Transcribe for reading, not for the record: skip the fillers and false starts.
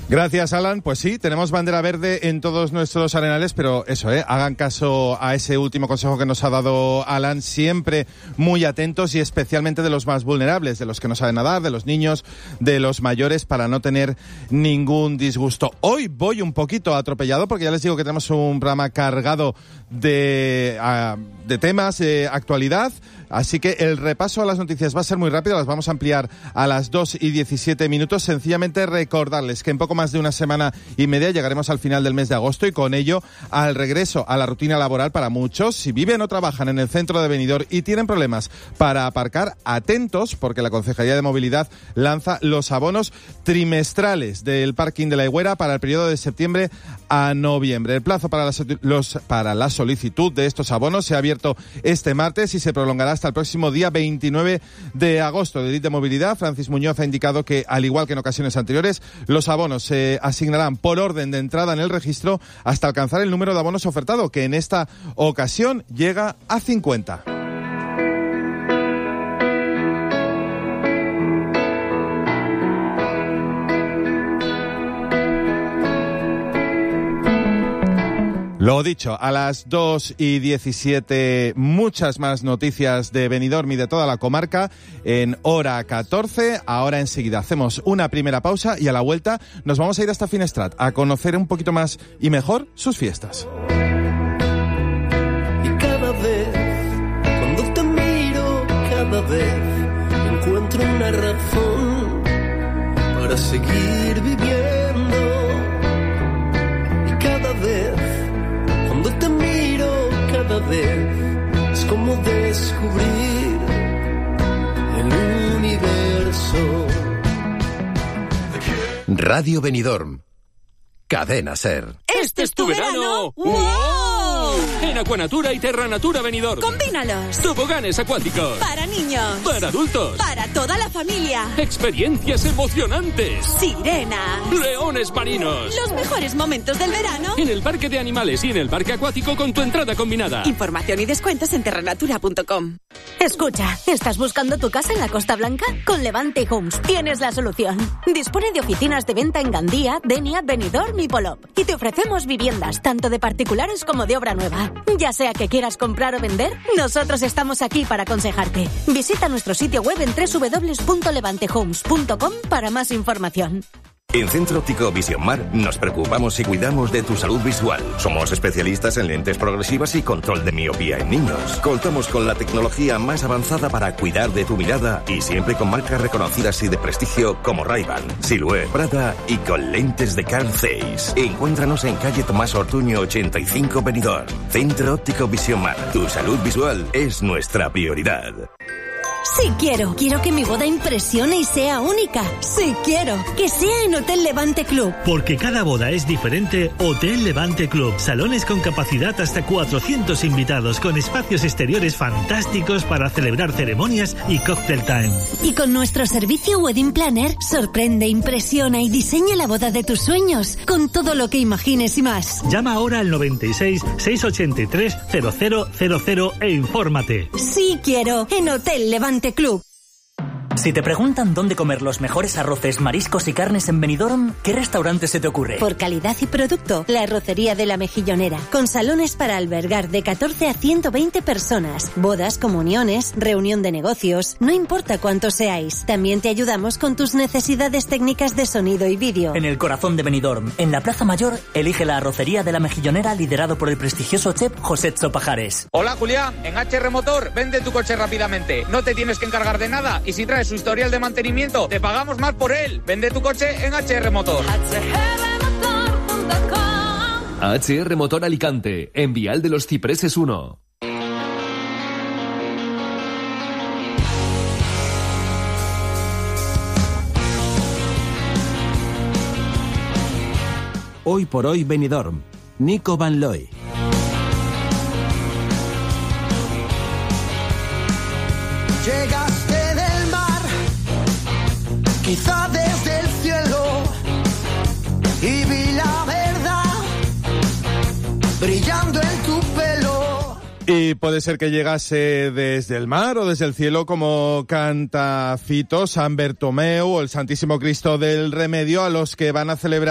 Gracias, Alan. Pues sí, tenemos bandera verde en todos nuestros arenales, pero eso, hagan caso a ese último consejo que nos ha dado Alan, siempre muy atentos y especialmente de los más vulnerables, de los que no saben nadar, de los niños, de los mayores, para no tener ningún disgusto. Hoy voy un poquito atropellado porque ya les digo que tenemos un programa cargado de temas, de actualidad. Así que el repaso a las noticias va a ser muy rápido, las vamos a ampliar a las 2:17. Sencillamente recordarles que en poco más de una semana y media llegaremos al final del mes de agosto y con ello al regreso a la rutina laboral para muchos. Si viven o trabajan en el centro de Benidorm y tienen problemas para aparcar, atentos porque la Concejalía de Movilidad lanza los abonos trimestrales del parking de la Higuera para el periodo de septiembre a noviembre. El plazo para la solicitud de estos abonos se ha abierto este martes y se prolongará hasta el próximo día 29 de agosto. De de Movilidad, Francis Muñoz, ha indicado que, al igual que en ocasiones anteriores, los abonos se asignarán por orden de entrada en el registro hasta alcanzar el número de abonos ofertado, que en esta ocasión llega a 50. Lo dicho, a las 2:17, muchas más noticias de Benidorm y de toda la comarca en hora 14. Ahora enseguida hacemos una primera pausa y a la vuelta nos vamos a ir hasta Finestrat a conocer un poquito más y mejor sus fiestas. Y cada vez, cuando te miro, cada vez encuentro una razón para seguir viviendo. Y cada vez, cuando te miro, cada vez es como descubrir el universo. Radio Benidorm, Cadena SER. ¡Este es tu verano! ¡Wow! En Aquanatura y Terranatura Benidorm. ¡Combínalos! Toboganes acuáticos. Para niños. Para adultos. Para toda la familia. Experiencias emocionantes. Sirenas. Leones marinos. Los mejores momentos del verano. En el parque de animales y en el parque acuático con tu entrada combinada. Información y descuentos en terranatura.com. Escucha, ¿estás buscando tu casa en la Costa Blanca? Con Levante Homes tienes la solución. Dispone de oficinas de venta en Gandía, Denia, Benidorm y Polop. Y te ofrecemos viviendas, tanto de particulares como de obra nueva. Ya sea que quieras comprar o vender, nosotros estamos aquí para aconsejarte. Visita nuestro sitio web en www.levantehomes.com para más información. En Centro Óptico Vision Mar nos preocupamos y cuidamos de tu salud visual. Somos especialistas en lentes progresivas y control de miopía en niños. Contamos con la tecnología más avanzada para cuidar de tu mirada y siempre con marcas reconocidas y de prestigio como Ray-Ban, Silhouette, Prada y con lentes de Carl Zeiss. Encuéntranos en calle Tomás Ortuño 85 Benidorm. Centro Óptico Vision Mar. Tu salud visual es nuestra prioridad. Sí quiero que mi boda impresione y sea única. Sí quiero que sea en Hotel Levante Club. Porque cada boda es diferente, Hotel Levante Club. Salones con capacidad hasta 400 invitados, con espacios exteriores fantásticos para celebrar ceremonias y cocktail time. Y con nuestro servicio Wedding Planner, sorprende, impresiona y diseña la boda de tus sueños, con todo lo que imagines y más. Llama ahora al 96 683 0000 e infórmate. Sí quiero en Hotel Levante Club. Si te preguntan dónde comer los mejores arroces, mariscos y carnes en Benidorm, ¿qué restaurante se te ocurre? Por calidad y producto, la Arrocería de la Mejillonera, con salones para albergar de 14 a 120 personas, bodas, comuniones, reunión de negocios, no importa cuántos seáis. También te ayudamos con tus necesidades técnicas de sonido y vídeo. En el corazón de Benidorm, en la Plaza Mayor, elige la Arrocería de la Mejillonera, liderado por el prestigioso chef José Pajares. Hola Julián, en HR Motor vende tu coche rápidamente, no te tienes que encargar de nada y si traes su historial de mantenimiento, te pagamos más por él. Vende tu coche en HR Motor. HR Motor Alicante, en Vial de los Cipreses 1. Hoy por hoy Benidorm, Nico Van Looy. Llegaste del mar, quizá desde el cielo, y vi la verdad brillando en tu pelo. Y puede ser que llegase desde el mar o desde el cielo, como canta Fito, San Bertomeu o el Santísimo Cristo del Remedio, a los que van a celebrar